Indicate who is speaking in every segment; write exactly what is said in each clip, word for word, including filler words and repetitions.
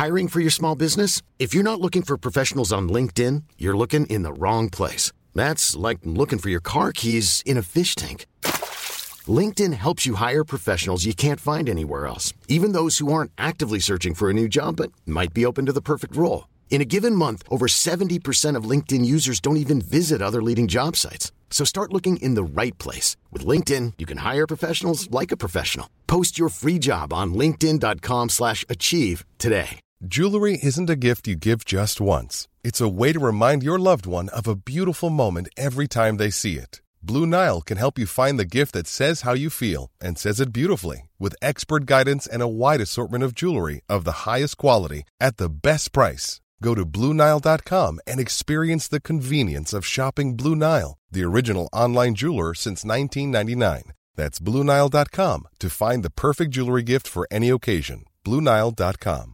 Speaker 1: Hiring for your small business? If you're not looking for professionals on LinkedIn, you're looking in the wrong place. That's like looking for your car keys in a fish tank. LinkedIn helps you hire professionals you can't find anywhere else, even those who aren't actively searching for a new job but might be open to the perfect role. In a given month, over seventy percent of LinkedIn users don't even visit other leading job sites. So start looking in the right place. With LinkedIn, you can hire professionals like a professional. Post your free job on linkedin.com slash achieve today.
Speaker 2: Jewelry isn't a gift you give just once. It's a way to remind your loved one of a beautiful moment every time they see it. Blue Nile can help you find the gift that says how you feel and says it beautifully, with expert guidance and a wide assortment of jewelry of the highest quality at the best price. Go to Blue Nile dot com and experience the convenience of shopping Blue Nile, the original online jeweler since nineteen ninety-nine. That's Blue Nile dot com to find the perfect jewelry gift for any occasion. Blue Nile dot com.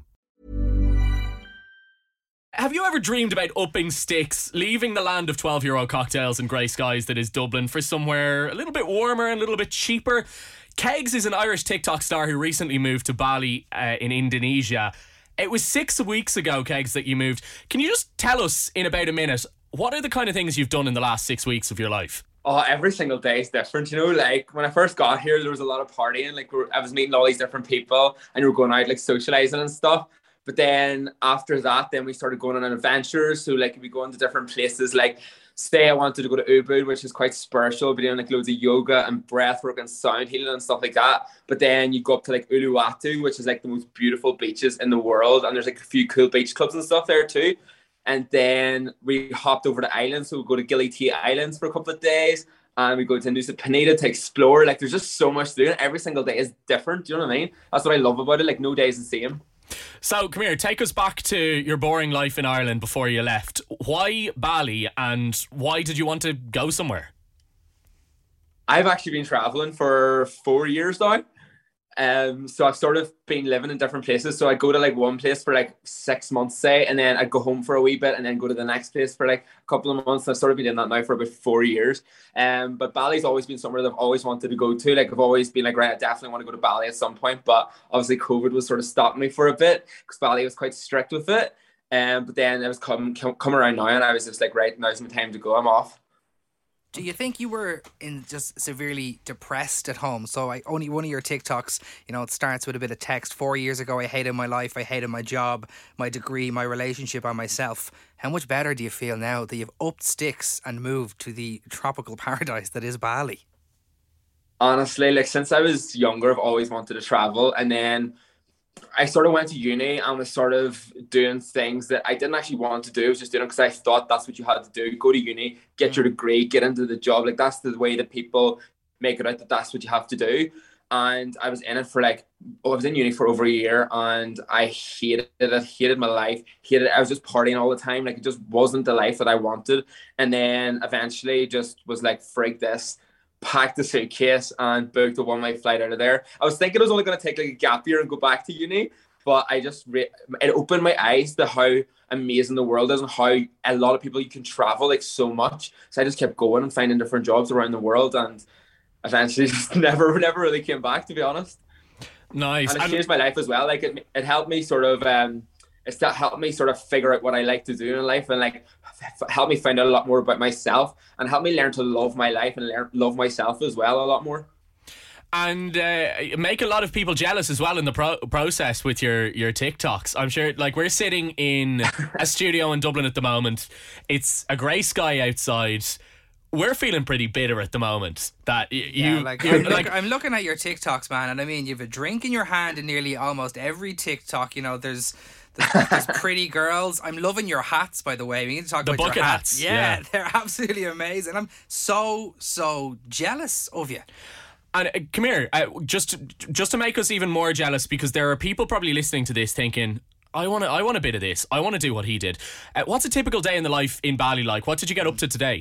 Speaker 3: Have you ever dreamed about upping sticks, leaving the land of twelve-year-old cocktails and grey skies that is Dublin for somewhere a little bit warmer and a little bit cheaper? Kegs is an Irish TikTok star who recently moved to Bali uh, in Indonesia. It was six weeks ago, Kegs, that you moved. Can you just tell us in about a minute, what are the kind of things you've done in the last six weeks of your life?
Speaker 4: Oh, every single day is different. You know, like when I first got here, there was a lot of partying. Like we were, I was meeting all these different people and we were going out like socializing and stuff. But then after that, then we started going on adventures. So like we go into different places. Like say I wanted to go to Ubud, which is quite spiritual, but doing like loads of yoga and breath work and sound healing and stuff like that. But then you go up to like Uluwatu, which is like the most beautiful beaches in the world. And there's like a few cool beach clubs and stuff there too. And then we hopped over to islands. So we go to Gili T Islands for a couple of days. And we go to Nusa Penida to explore. Like there's just so much to do. Every single day is different. Do you know what I mean? That's what I love about it. Like no day is the same.
Speaker 3: So, come here, take us back to your boring life in Ireland before you left. Why Bali and why did you want to go somewhere?
Speaker 4: I've actually been travelling for four years now. Um, so I've sort of been living in different places. So I go to like one place for like six months, say, and then I'd go home for a wee bit and then go to the next place for like a couple of months. I've sort of been doing that now for about four years. Um, but Bali's always been somewhere that I've always wanted to go to. Like I've always been like, right, I definitely want to go to Bali at some point. But obviously COVID was sort of stopping me for a bit because Bali was quite strict with it. Um, but then it was come, come, come around now and I was just like, right, now's my time to go. I'm off.
Speaker 5: Do you think you were in just severely depressed at home? So I only one of your TikToks, you know, it starts with a bit of text. Four years ago, I hated my life. I hated my job, my degree, my relationship, and myself. How much better do you feel now that you've upped sticks and moved to the tropical paradise that is Bali?
Speaker 4: Honestly, like since I was younger, I've always wanted to travel. And then I sort of went to uni and was sort of doing things that I didn't actually want to do. I was just doing it because I thought that's what you had to do. Go to uni, get your degree, get into the job. Like that's the way that people make it out that that's what you have to do. And I was in it for like, oh, I was in uni for over a year and I hated it. I hated my life. Hated it. I was just partying all the time. Like it just wasn't the life that I wanted. And then eventually just was like, frig this. Packed the suitcase and booked a one-way flight out of there. I was thinking I was only going to take like a gap year and go back to uni, but I just re- it opened my eyes to how amazing the world is and how a lot of people you can travel like so much. So I just kept going and finding different jobs around the world, and eventually just never, never really came back, to be honest.
Speaker 3: Nice.
Speaker 4: And it changed my life as well. Like it, it helped me sort of. Um, It's that helped me sort of figure out what I like to do in life and like f- help me find out a lot more about myself and help me learn to love my life and learn love myself as well a lot more.
Speaker 3: And uh, make a lot of people jealous as well in the pro- process with your, your TikToks. I'm sure, like, we're sitting in a studio in Dublin at the moment. It's a grey sky outside. We're feeling pretty bitter at the moment that y- you
Speaker 5: yeah, like, I'm, like I'm looking at your TikToks, man, and I mean you've a drink in your hand in nearly almost every TikTok. You know, there's there's, there's pretty girls. I'm loving your hats, by the way. We need to talk
Speaker 3: the
Speaker 5: about
Speaker 3: bucket
Speaker 5: your
Speaker 3: hats.
Speaker 5: hats. Yeah, yeah, they're absolutely amazing. I'm so so jealous of you.
Speaker 3: And uh, come here, uh, just just to make us even more jealous, because there are people probably listening to this thinking, I want to, I want a bit of this. I want to do what he did. Uh, what's a typical day in the life in Bali like? What did you get up to today?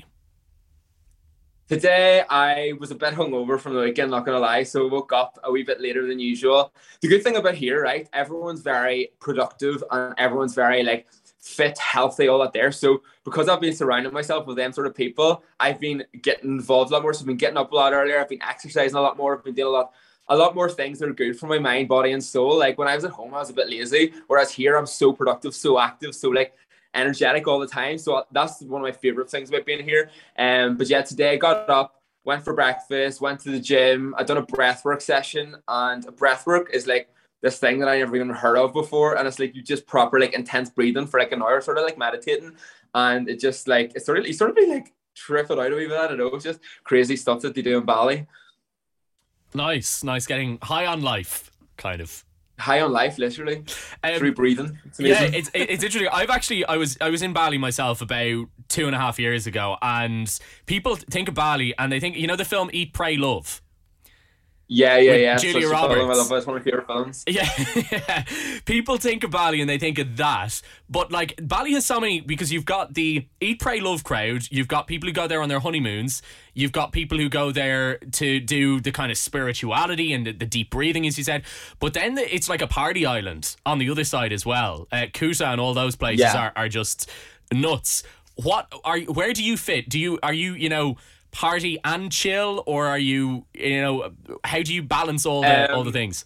Speaker 4: Today, I was a bit hungover from the weekend, not going to lie, so I woke up a wee bit later than usual. The good thing about here, right, everyone's very productive and everyone's very, like, fit, healthy, all that there. So because I've been surrounding myself with them sort of people, I've been getting involved a lot more. So I've been getting up a lot earlier. I've been exercising a lot more. I've been doing a lot a lot more things that are good for my mind, body, and soul. Like when I was at home, I was a bit lazy, whereas here I'm so productive, so active, so like energetic all the time. So that's one of my favorite things about being here. Um, but yeah, today I got up, went for breakfast, went to the gym. I've done a breathwork session, and a breathwork is like this thing that I never even heard of before. And it's like you just proper like intense breathing for like an hour, sort of like meditating. And it just like, it's sort of, you sort of be like trip it out of even. I don't know. It's just crazy stuff that they do in Bali.
Speaker 3: Nice, nice. Getting high on life, kind of.
Speaker 4: High on life, literally.
Speaker 3: Um,
Speaker 4: Through breathing. It's
Speaker 3: yeah,
Speaker 4: amazing.
Speaker 3: it's it's interesting. I've actually I was I was in Bali myself about two and a half years ago, and people think of Bali and they think, you know, the film Eat, Pray, Love.
Speaker 4: Yeah, yeah, yeah.
Speaker 3: Julia
Speaker 4: Such a
Speaker 3: Roberts.
Speaker 4: film. I love it. It's one of my favorite films.
Speaker 3: Yeah, yeah. People think of Bali and they think of that, but like Bali has so many, because you've got the Eat, Pray, Love crowd, you've got people who go there on their honeymoons, you've got people who go there to do the kind of spirituality and the, the deep breathing, as you said, but then the, it's like a party island on the other side as well. Uh, Kuta and all those places
Speaker 4: Yeah.
Speaker 3: are, are just nuts. What are you, where do you fit? Do you are you you know party and chill, or are you you know how do you balance all the
Speaker 4: Um,
Speaker 3: all the things?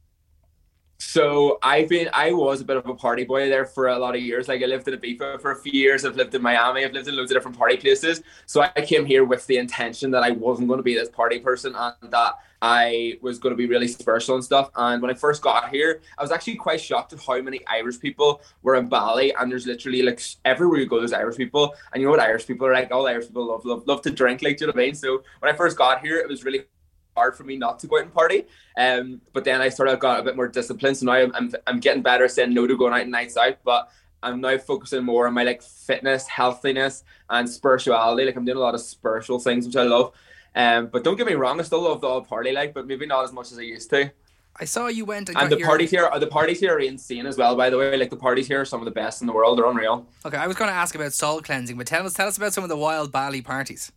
Speaker 4: So I've been, I was a bit of a party boy there for a lot of years. Like I lived in Ibiza for a few years. I've lived in Miami. I've lived in loads of different party places. So I came here with the intention that I wasn't going to be this party person and that I was going to be really spiritual and stuff. And when I first got here, I was actually quite shocked at how many Irish people were in Bali. And there's literally like everywhere you go, there's Irish people. And you know what Irish people are like? All Irish people love, love, love to drink. Like, do you know what I mean? So when I first got here, it was really hard for me not to go out and party, um, but then I sort of got a bit more disciplined. So now I'm, I'm I'm getting better saying no to going out and nights out. But I'm now focusing more on my like fitness, healthiness, and spirituality. Like I'm doing a lot of spiritual things, which I love. Um, but don't get me wrong, I still love the old party, like, but maybe not as much as I used to.
Speaker 5: I saw you went and,
Speaker 4: And
Speaker 5: got
Speaker 4: the
Speaker 5: your...
Speaker 4: parties here, are the parties here are insane as well. By the way, like the parties here are some of the best in the world. They're unreal.
Speaker 5: Okay, I was going to ask about soul cleansing, but tell us tell us about some of the wild Bali parties.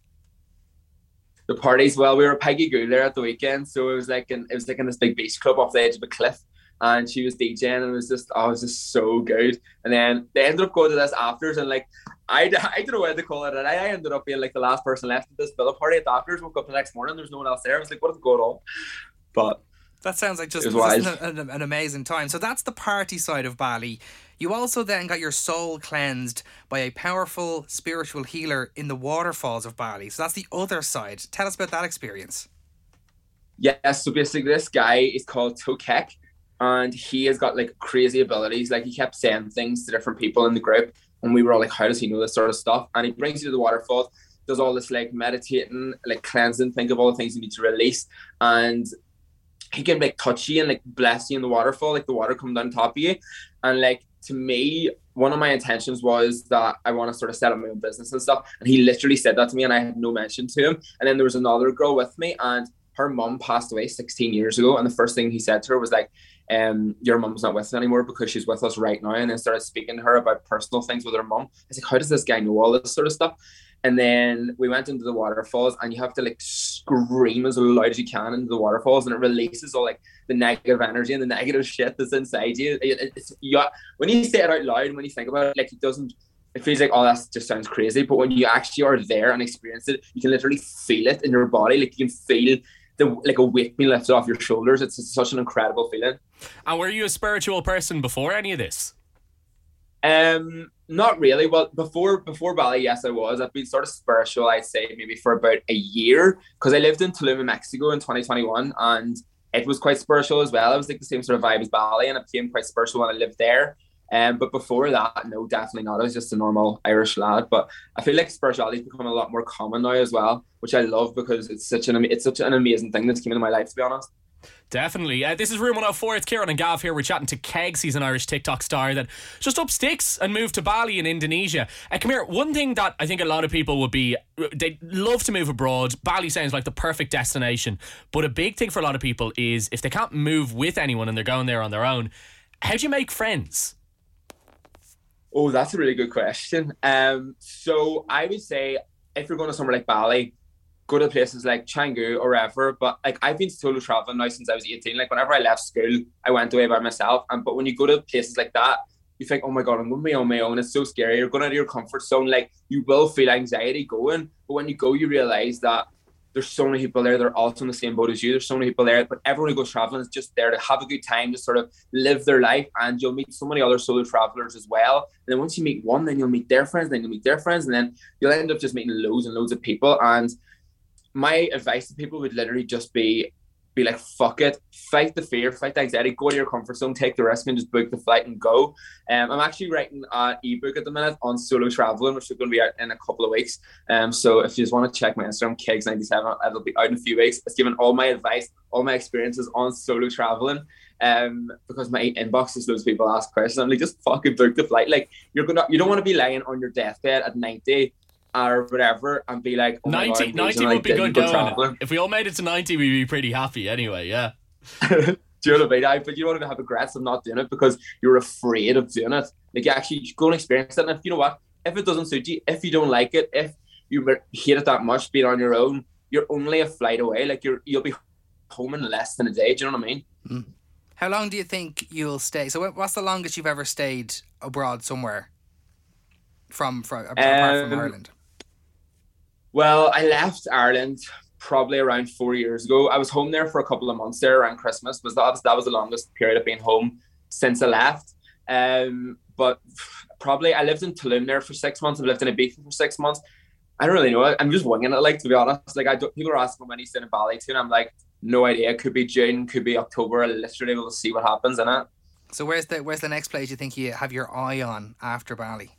Speaker 4: The parties, well, we were at Peggy Gou there at the weekend, so it was like in, it was like in this big beach club off the edge of a cliff, and she was DJing, and it was just, oh, it was just so good. And then they ended up going to this afters, and like I, I don't know what to call it, and I, I ended up being like the last person left at this villa party at the afters. Woke up the next morning, there's no one else there. I was like, what is going on? But
Speaker 5: that sounds like just
Speaker 4: it was
Speaker 5: just an, an, an amazing time. So that's the party side of Bali. You also then got your soul cleansed by a powerful spiritual healer in the waterfalls of Bali. So that's the other side. Tell us about that experience.
Speaker 4: Yeah, so basically this guy is called Tokek, and he has got like crazy abilities. Like he kept saying things to different people in the group, and we were all like, how does he know this sort of stuff? And he brings you to the waterfalls, does all this like meditating, like cleansing, think of all the things you need to release, and he can like touch you and like bless you in the waterfall, like the water come down top of you. And like to me, one of my intentions was that I want to sort of set up my own business and stuff. And he literally said that to me, and I had no mention to him. And then there was another girl with me, and her mum passed away sixteen years ago. And the first thing he said to her was like, um, your mum's not with us anymore because she's with us right now. And then started speaking to her about personal things with her mum. I was like, how does this guy know all this sort of stuff? And then we went into the waterfalls, and you have to like scream as loud as you can into the waterfalls, and it releases all like the negative energy and the negative shit that's inside you. It, it's, you when you say it out loud, and when you think about it, like it doesn't, it feels like, oh, that just sounds crazy. But when you actually are there and experience it, you can literally feel it in your body. Like you can feel the like a weight being lifted off your shoulders. It's, it's such an incredible feeling.
Speaker 3: And were you a spiritual person before any of this?
Speaker 4: Um, not really. Well, before before Bali, yes, I was. I've been sort of spiritual, I'd say, maybe for about a year, because I lived in Tulum, Mexico in twenty twenty-one, and it was quite spiritual as well. It was like the same sort of vibe as Bali, and it became quite spiritual when I lived there. Um, but before that, no, definitely not. I was just a normal Irish lad. But I feel like spirituality is becoming a lot more common now as well, which I love because it's such an it's such an amazing thing that's came into my life, to be honest.
Speaker 3: Definitely. Uh, this is Room one oh four. It's Kieran and Gav here. We're chatting to Kegs. He's an Irish TikTok star that just up sticks and moved to Bali in Indonesia. Uh, come here. One thing that I think a lot of people would be, they'd love to move abroad. Bali sounds like the perfect destination. But a big thing for a lot of people is if they can't move with anyone and they're going there on their own, how do you make friends?
Speaker 4: Oh, that's a really good question. Um, so I would say if you're going to somewhere like Bali, go to places like Canggu or wherever. But like I've been solo traveling now since I was eighteen. Like whenever I left school, I went away by myself. And but when you go to places like that, you think, oh my God, I'm going to be on my own. It's so scary. You're going out of your comfort zone. Like you will feel anxiety going. But when you go, you realize that there's so many people there that are also in the same boat as you. There's so many people there, but everyone who goes traveling is just there to have a good time, to sort of live their life. And you'll meet so many other solo travelers as well. And then once you meet one, then you'll meet their friends, then you'll meet their friends, and then you'll end up just meeting loads and loads of people. And my advice to people would literally just be, be like, fuck it, fight the fear, fight the anxiety, go to your comfort zone, take the risk, and just book the flight and go. Um, I'm actually writing an ebook at the minute on solo traveling, which is going to be out in a couple of weeks. Um, so if you just want to check my Instagram, kegs ninety-seven, it'll be out in a few weeks. It's giving all my advice, all my experiences on solo traveling. Um, because my inbox is loads of people ask questions. I'm like, just fucking book the flight. Like, you're gonna, you don't want to be lying on your deathbed at ninety or whatever and be like, oh
Speaker 3: ninety,
Speaker 4: God,
Speaker 3: ninety would be good going. Traveling. If we all made it to ninety, we'd be pretty happy anyway, yeah.
Speaker 4: Do you know what I mean? I, but you don't want to have regrets of not doing it because you're afraid of doing it. Like, you actually go and experience it. And if you know what, if it doesn't suit you, if you don't like it, if you hate it that much being on your own, you're only a flight away. Like, you're, you'll be home in less than a day. Do you know what I mean?
Speaker 5: Mm. How long do you think you'll stay? So what's the longest you've ever stayed abroad somewhere from, from apart um, from Ireland?
Speaker 4: Well, I left Ireland probably around four years ago. I was home there for a couple of months there around Christmas, but that was, that was the longest period of being home since I left. Um, but probably I lived in Tulum there for six months. I've lived in Ibiza for six months. I don't really know. I'm just winging it, like, to be honest. Like, I don't, people are asking when he's in Bali too, and I'm like, no idea. It could be June, could be October. I'll literally able to see what happens in it.
Speaker 5: So where's the where's the next place you think you have your eye on after Bali?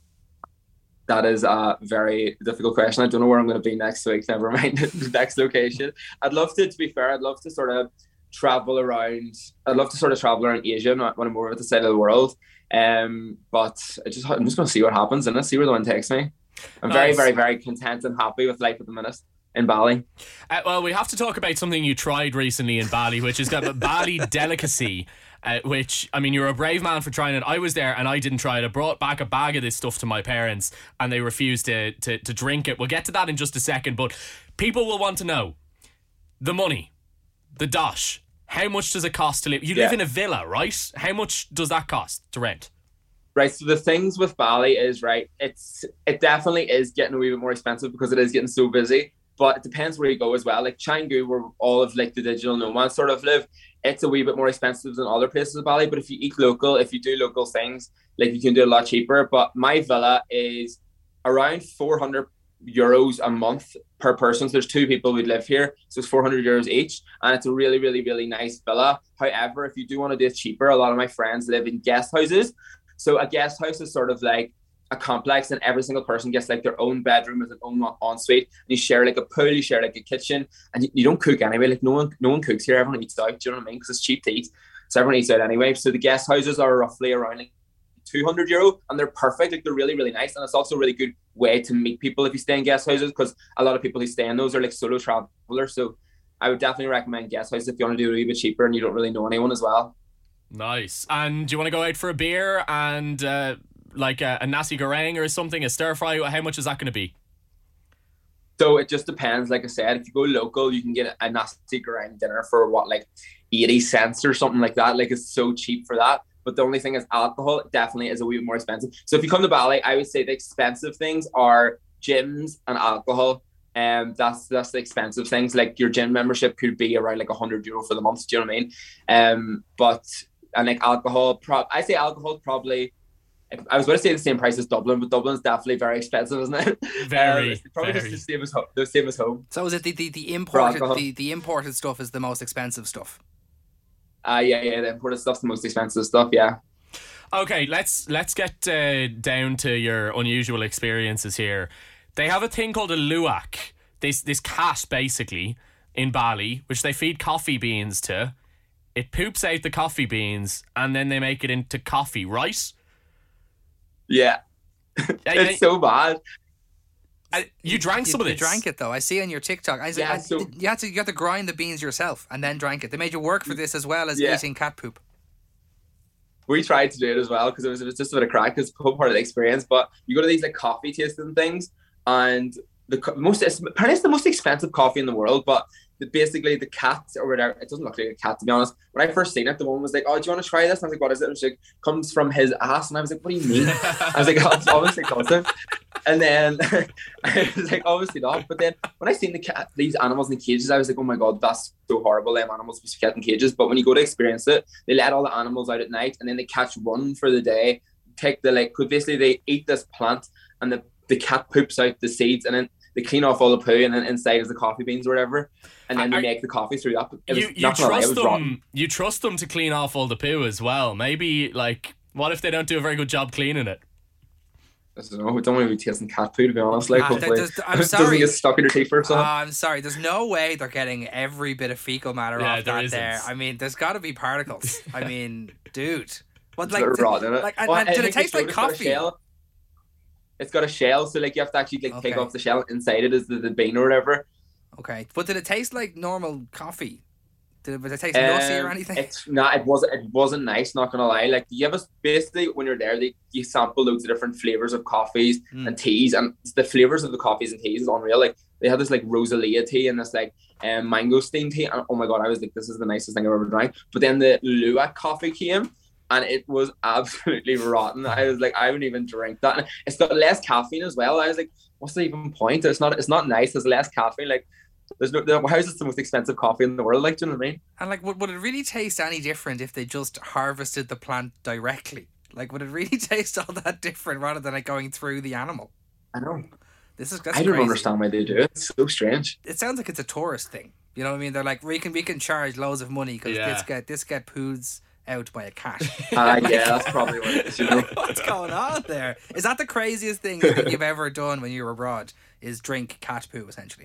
Speaker 4: That is a very difficult question. I don't know where I'm going to be next week. Never mind the next location. I'd love to, to be fair, I'd love to sort of travel around. I'd love to sort of travel around Asia when I'm over at the side of the world. Um, but I just, I'm just going to see what happens and see where the wind takes me. I'm very, nice. very, very content and happy with life at the minute in Bali.
Speaker 3: Uh, well, we have to talk about something you tried recently in Bali, which is the Bali delicacy. Uh, which, I mean, you're a brave man for trying it. I was there and I didn't try it. I brought back a bag of this stuff to my parents and they refused to, to, to drink it. We'll get to that in just a second, but people will want to know the money, the dosh. How much does it cost to live? You yeah. live in a villa, right? How much does that cost to rent?
Speaker 4: Right, so the things with Bali is, right, it's it definitely is getting a wee bit more expensive because it is getting so busy. But it depends where you go as well. Like Canggu, where all of like the digital nomads sort of live, it's a wee bit more expensive than other places in Bali. But if you eat local, if you do local things, like you can do a lot cheaper. But my villa is around four hundred euros a month per person. So there's two people who live here. So it's four hundred euros each. And it's a really, really, really nice villa. However, if you do want to do it cheaper, a lot of my friends live in guest houses. So a guest house is sort of like a complex and every single person gets like their own bedroom with an own ensuite, and you share like a pool, you share like a kitchen, and you, you don't cook anyway. Like no one no one cooks here, everyone eats out, do you know what I mean? Because it's cheap to eat, so everyone eats out anyway. So the guest houses are roughly around like two hundred euro, and they're perfect. Like they're really, really nice, and it's also a really good way to meet people if you stay in guest houses, because a lot of people who stay in those are like solo travelers. So I would definitely recommend guest houses if you want to do it a little bit cheaper and you don't really know anyone as well.
Speaker 3: Nice. And do you want to go out for a beer and uh like a, a nasi goreng or something, a stir fry? How much is that going to be?
Speaker 4: So it just depends. Like I said, if you go local, you can get a nasi goreng dinner for what, like eighty cents or something like that. Like it's so cheap for that. But the only thing is alcohol definitely is a wee bit more expensive. So if you come to Bali, I would say the expensive things are gyms and alcohol. Um, that's that's the expensive things. Like your gym membership could be around like a hundred euro for the month. Do you know what I mean? Um, but and like alcohol, pro- I say alcohol probably. I was going to say the same price as Dublin, but Dublin's definitely very expensive, isn't it?
Speaker 3: Very,
Speaker 4: um, probably
Speaker 3: very.
Speaker 4: just the same as home. The same as home.
Speaker 5: So is it the the, the imported the, the imported stuff is the most expensive stuff?
Speaker 4: Uh yeah, yeah. The imported stuff's the most expensive stuff. Yeah.
Speaker 3: Okay, let's let's get uh, down to your unusual experiences here. They have a thing called a luwak. This this cat basically in Bali, which they feed coffee beans to. It poops out the coffee beans and then they make it into coffee, right?
Speaker 4: Yeah, it's so bad.
Speaker 3: Uh, you drank
Speaker 5: you,
Speaker 3: some of
Speaker 5: you
Speaker 3: this.
Speaker 5: You drank it though. I see on your TikTok. I,
Speaker 4: yeah,
Speaker 5: I,
Speaker 4: so,
Speaker 5: you had to you had to grind the beans yourself and then drank it. They made you work for this as well as
Speaker 4: yeah.
Speaker 5: eating cat poop.
Speaker 4: We tried to do it as well because it was, it was just a bit of crack. It's a whole part of the experience. But you go to these like coffee tasting things, and the most apparently it's the most expensive coffee in the world, but the, basically the cat or whatever, it doesn't look like a cat to be honest. When I first seen it, the woman was like, "Oh, do you want to try this?" And I was like, "What is it?" And she's like, "Comes from his ass." And I was like, "What do you mean?" I was like, "Oh, it's obviously expensive." And then I was like, obviously not. But then when I seen the cat, these animals in the cages, I was like, oh my God, that's so horrible. Them animals must be kept in cages. But when you go to experience it, they let all the animals out at night and then they catch one for the day, take the, like, basically they eat this plant and the, the cat poops out the seeds and then they clean off all the poo and then inside is the coffee beans or whatever. And then they
Speaker 3: Are,
Speaker 4: make the coffee through that. It
Speaker 3: you
Speaker 4: was,
Speaker 3: you trust them,
Speaker 4: rotten.
Speaker 3: you trust them to clean off all the poo as well. Maybe, like, what if they don't do a very good job cleaning it?
Speaker 4: I don't know. We don't want to be tasting cat poo, to be honest. Like,
Speaker 5: Ah,
Speaker 4: hopefully,
Speaker 5: there's- I'm
Speaker 4: it
Speaker 5: sorry.
Speaker 4: doesn't get stuck in your teeth or something.
Speaker 5: Uh, I'm sorry, there's no way they're getting every bit of fecal matter
Speaker 3: Yeah,
Speaker 5: off
Speaker 3: there
Speaker 5: that
Speaker 3: isn't.
Speaker 5: there. I mean, there's got to be particles. I mean, dude. What,
Speaker 4: It's
Speaker 5: like,
Speaker 4: a bit
Speaker 5: did,
Speaker 4: rotten, isn't it?
Speaker 5: like, and,
Speaker 4: Well,
Speaker 5: and
Speaker 4: I
Speaker 5: did it
Speaker 4: think
Speaker 5: taste like
Speaker 4: it's got a
Speaker 5: coffee?
Speaker 4: shell. It's got a shell, so like you have to actually like take
Speaker 5: Okay.
Speaker 4: off the shell. Inside it is the, the bean or whatever.
Speaker 5: Okay, but did it taste like normal coffee? Did it, did it taste nussy or
Speaker 4: Um,
Speaker 5: anything?
Speaker 4: It's not. It wasn't. It wasn't nice. Not gonna lie. Like you have a, basically when you're there, they you sample loads of different flavors of coffees
Speaker 5: Mm.
Speaker 4: and teas, and the flavors of the coffees and teas is unreal. Like they had this like Rosalia tea and this like um, mangosteen tea. And, oh my God, I was like, this is the nicest thing I've ever drank. But then the Luwak coffee came. And it was absolutely rotten. I was like, I wouldn't even drink that. And it's got less caffeine as well. I was like, what's the even point? It's not. It's not nice. There's less caffeine. Like, there's no. How is this the most expensive coffee in the world? Like, do you know what I mean?
Speaker 5: And like, would, would it really taste any different if they just harvested the plant directly? Like, would it really taste all that different rather than like going through the animal?
Speaker 4: I know.
Speaker 5: This is that's
Speaker 4: I don't
Speaker 5: crazy.
Speaker 4: understand why they do it. It's so strange.
Speaker 5: It sounds like it's a tourist thing. You know what I mean? They're like, we can we can charge loads of money because
Speaker 3: Yeah.
Speaker 5: this get this get poods out by a cat.
Speaker 4: Ah, yeah, that's probably what it is. You know.
Speaker 5: What's going on there? Is that the craziest thing you think you've ever done when you were abroad? Is drink cat poo essentially?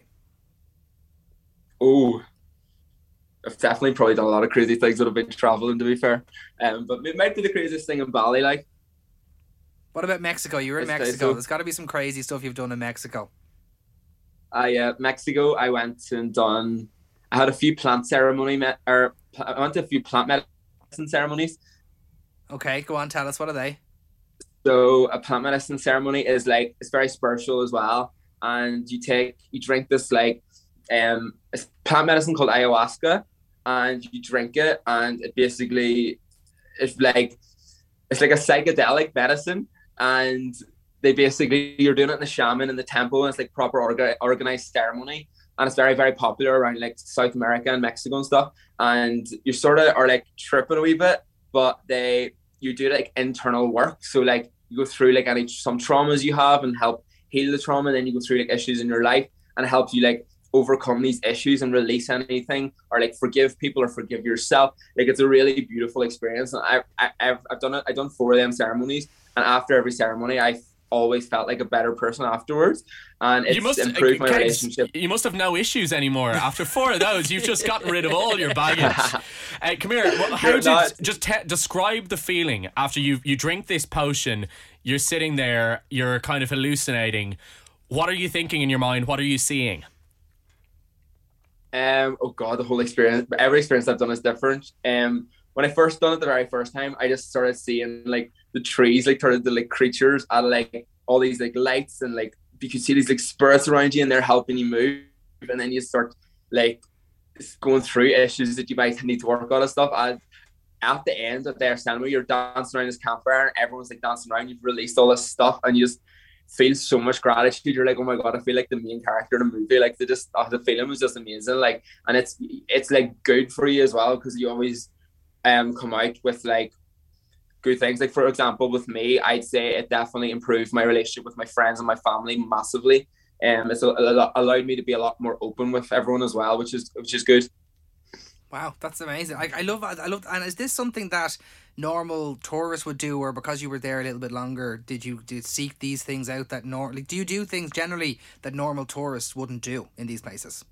Speaker 4: Oh, I've definitely probably done a lot of crazy things when I've been traveling. To be fair, um, but it might be the craziest thing in Bali. Like,
Speaker 5: What about Mexico? You were in
Speaker 4: I'd say
Speaker 5: Mexico.
Speaker 4: so.
Speaker 5: There's got to be some crazy stuff you've done in Mexico.
Speaker 4: I uh, Mexico. I went and done. I had a few plant ceremony met or I went to a few plant medicine ceremonies.
Speaker 5: Okay, go on, tell us, what are they?
Speaker 4: So a plant medicine ceremony is like it's very spiritual as well, and you take you drink this like um it's plant medicine called ayahuasca, and you drink it, and it basically it's like it's like a psychedelic medicine, and they basically you're doing it in the shaman in the temple, and it's like proper orga- organized ceremony, and it's very very popular around like South America and Mexico and stuff, and you sort of are like tripping a wee bit, but they you do like internal work, so like you go through like any some traumas you have and help heal the trauma, and then you go through like issues in your life and it helps you like overcome these issues and release anything or like forgive people or forgive yourself. Like it's a really beautiful experience, and I, I I've I've done it. I've done four of them ceremonies, and after every ceremony, I always felt like a better person afterwards, and it's
Speaker 3: You must
Speaker 4: improved my
Speaker 3: Kegs,
Speaker 4: relationship.
Speaker 3: You must have no issues anymore after four of those. You've just gotten rid of all your baggage. Uh, come here. wh- How
Speaker 4: You're
Speaker 3: did
Speaker 4: not-
Speaker 3: just te- describe the feeling after you you drink this potion? You're sitting there. You're kind of hallucinating. What are you thinking in your mind? What are you seeing?
Speaker 4: Um, oh God, the whole experience, every experience I've done is different. Um, when I first done it the very first time, I just started seeing like the trees, like started the like creatures and like all these like lights, and like you can see these like spirits around you, and they're helping you move. And then you start like going through issues that you might need to work on and stuff. And at the end of their ceremony, you're dancing around this campfire, and everyone's like dancing around. You've released all this stuff, and you just feel so much gratitude. You're like, oh my God, I feel like the main character in the movie. Like the just oh, the feeling was just amazing. Like, and it's it's like good for you as well, because you always um come out with like good things. Like for example, with me, I'd say it definitely improved my relationship with my friends and my family massively. Um, it's a, a, allowed me to be a lot more open with everyone as well, which is which is good.
Speaker 5: Wow, that's amazing. I, I love I love and is this something that normal tourists would do, or because you were there a little bit longer, did you did seek these things out that normally do you do things generally that normal tourists wouldn't do in these places?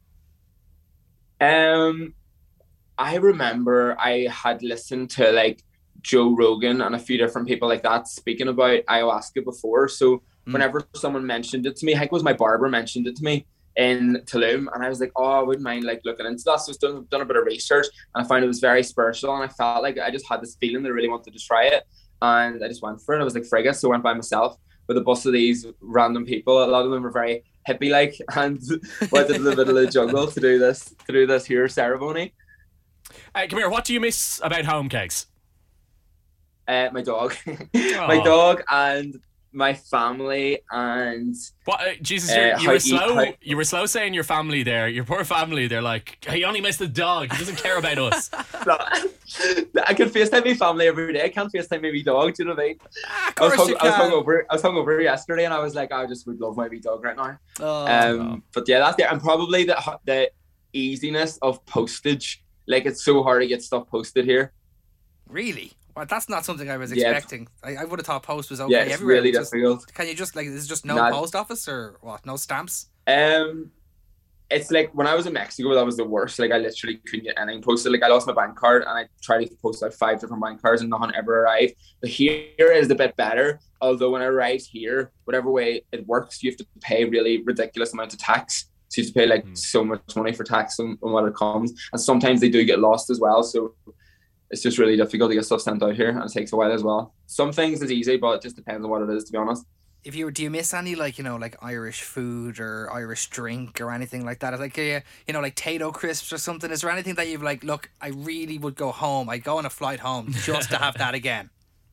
Speaker 4: Um, I remember I had listened to like Joe Rogan and a few different people like that speaking about ayahuasca before. So
Speaker 5: Mm.
Speaker 4: whenever someone mentioned it to me, I think it was my barber mentioned it to me in Tulum, and I was like, oh, I wouldn't mind like looking into that. So I was done, done a bit of research, and I found it was very spiritual, and I felt like I just had this feeling that I really wanted to try it, and I just went for it. I was like, frig it. So I went by myself with a bus of these random people. A lot of them were very hippie like, and went into the middle of the jungle to do this to do this here ceremony.
Speaker 3: Uh, come here. What do you miss about home, Kegs?
Speaker 4: Uh, my dog, my dog, and my family and
Speaker 3: What? Uh, Jesus,
Speaker 4: Uh,
Speaker 3: you're- you
Speaker 4: how
Speaker 3: were
Speaker 4: eat-
Speaker 3: slow.
Speaker 4: how-
Speaker 3: You were slow saying your family there. Your poor family. They're like, he only missed the dog. He doesn't care about us.
Speaker 4: No, I can FaceTime my family every day. I can't FaceTime my wee dog. Do you know what I mean?
Speaker 5: Ah, of
Speaker 4: I was,
Speaker 5: course
Speaker 4: hung,
Speaker 5: you
Speaker 4: I was
Speaker 5: can.
Speaker 4: hungover. I was hungover yesterday, and I was like, I just would love my wee dog right now.
Speaker 5: Oh,
Speaker 4: Um,
Speaker 5: no.
Speaker 4: but yeah, that's there. And probably the the easiness of postage. Like, it's so hard to get stuff posted here.
Speaker 5: Really? Well, that's not something I was
Speaker 4: Yeah.
Speaker 5: expecting. I, I would have thought post was okay
Speaker 4: Yeah, it's
Speaker 5: everywhere.
Speaker 4: really
Speaker 5: but just-
Speaker 4: difficult.
Speaker 5: Can you just like? Is it just no
Speaker 4: Not-
Speaker 5: post office or what? No stamps?
Speaker 4: Um, it's like when I was in Mexico, that was the worst. Like, I literally couldn't get anything posted. Like, I lost my bank card, and I tried to post like five different bank cards, and nothing ever arrived. But here is a bit better. Although when I arrived here, whatever way it works, you have to pay really ridiculous amount of tax. So you have to pay like
Speaker 3: Mm.
Speaker 4: so much money for tax on, on what it comes, and sometimes they do get lost as well. So it's just really difficult to get stuff sent out here, and it takes a while as well. Some things is easy, but it just depends on what it is, to be honest.
Speaker 5: If you were, do you miss any like you know like Irish food or Irish drink or anything like that? Like uh, you know like Tato crisps or something. Is there anything that you've like? Look, I really would go home. I'd go on a flight home just to have that again.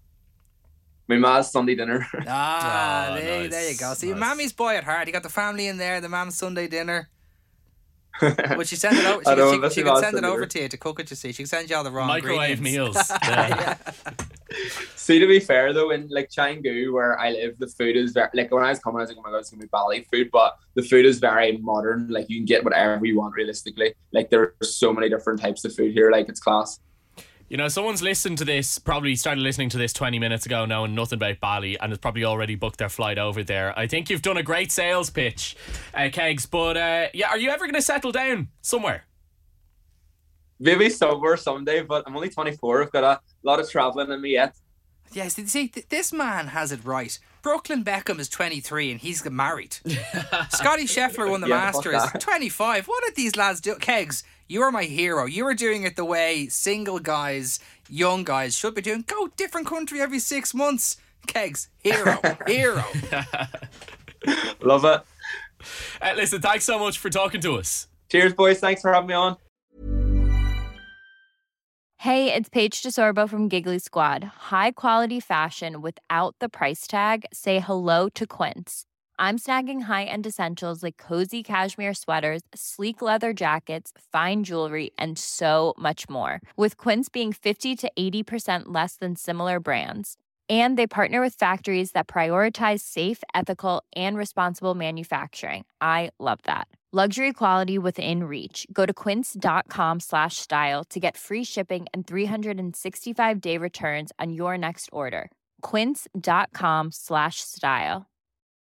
Speaker 4: My ma's Sunday dinner.
Speaker 5: Ah,
Speaker 3: Oh,
Speaker 5: there,
Speaker 3: nice,
Speaker 5: there you go. So your
Speaker 3: nice.
Speaker 5: mammy's boy at heart. You got the family in there. The mam's Sunday dinner. Would she send it over? She,
Speaker 4: I know,
Speaker 5: she,
Speaker 4: that's
Speaker 5: she
Speaker 4: my
Speaker 5: could send it
Speaker 4: Sunday
Speaker 5: over
Speaker 4: dinner.
Speaker 5: to you to cook it. You see, she can send you all the wrong
Speaker 3: Microwave
Speaker 5: ingredients.
Speaker 3: meals. Yeah.
Speaker 4: See, to be fair though, in like Canggu, where I live, the food is very like when I was coming, I was like, oh my god, it's gonna be Bali food, but the food is very modern. Like, you can get whatever you want realistically. Like, there's so many different types of food here. Like, it's class.
Speaker 3: You know, someone's listened to this, probably started listening to this twenty minutes ago, knowing nothing about Bali, and has probably already booked their flight over there. I think you've done a great sales pitch, uh, Kegs. But uh, yeah, are you ever going to settle down somewhere?
Speaker 4: Maybe somewhere someday, but I'm only twenty-four. I've got a lot of traveling in me yet.
Speaker 5: Yes, you see, th- this man has it right. Brooklyn Beckham is twenty-three and he's married. Scotty Scheffler won the
Speaker 4: Yeah, fuck
Speaker 5: Masters,
Speaker 4: that.
Speaker 5: twenty-five. What did these lads do? Kegs, you are my hero. You are doing it the way single guys, young guys should be doing. Go different country every six months. Kegs, hero, hero.
Speaker 4: Love it.
Speaker 3: Uh, listen, thanks so much for talking to us.
Speaker 4: Cheers, boys. Thanks for having me on.
Speaker 6: Hey, it's Paige DeSorbo from Giggly Squad. High quality fashion without the price tag. Say hello to Quince. I'm snagging high-end essentials like cozy cashmere sweaters, sleek leather jackets, fine jewelry, and so much more. With Quince being fifty to eighty percent less than similar brands. And they partner with factories that prioritize safe, ethical, and responsible manufacturing. I love that. Luxury quality within reach. Go to quince.com slash style to get free shipping and three sixty-five day returns on your next order. Quince.com slash style.